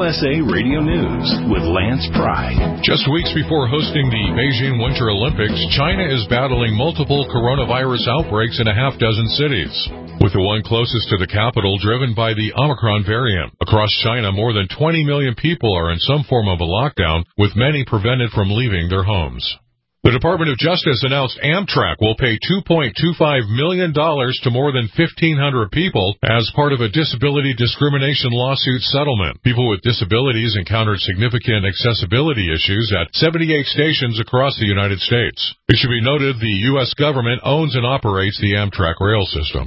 USA Radio News with Lance Pry. Just weeks before hosting the Beijing Winter Olympics, China is battling multiple coronavirus outbreaks in a half dozen cities, with the one closest to the capital driven by the Omicron variant. Across China, more than 20 million people are in some form of a lockdown, with many prevented from leaving their homes. The Department of Justice announced Amtrak will pay $2.25 million to more than 1,500 people as part of a disability discrimination lawsuit settlement. People with disabilities encountered significant accessibility issues at 78 stations across the United States. It should be noted the U.S. government owns and operates the Amtrak rail system.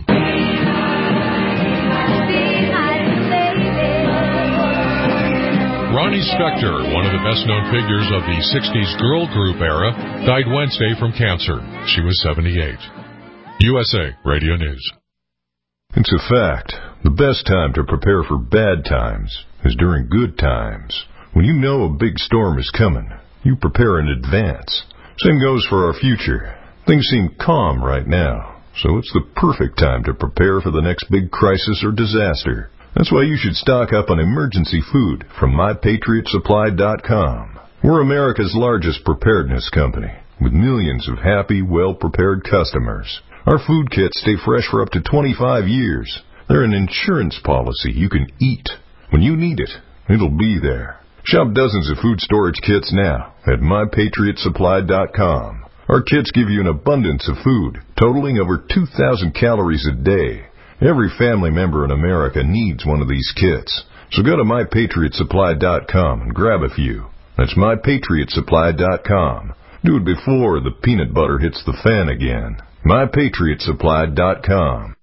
Ronnie Spector, one of the best-known figures of the 60s girl group era, died Wednesday from cancer. She was 78. USA Radio News. It's a fact. The best time to prepare for bad times is during good times. When you know a big storm is coming, you prepare in advance. Same goes for our future. Things seem calm right now, so it's the perfect time to prepare for the next big crisis or disaster. That's why you should stock up on emergency food from MyPatriotSupply.com. We're America's largest preparedness company, with millions of happy, well-prepared customers. Our food kits stay fresh for up to 25 years. They're an insurance policy you can eat. When you need it, it'll be there. Shop dozens of food storage kits now at MyPatriotSupply.com. Our kits give you an abundance of food, totaling over 2,000 calories a day. Every family member in America needs one of these kits. So go to MyPatriotSupply.com and grab a few. That's MyPatriotSupply.com. Do it before the peanut butter hits the fan again. MyPatriotSupply.com.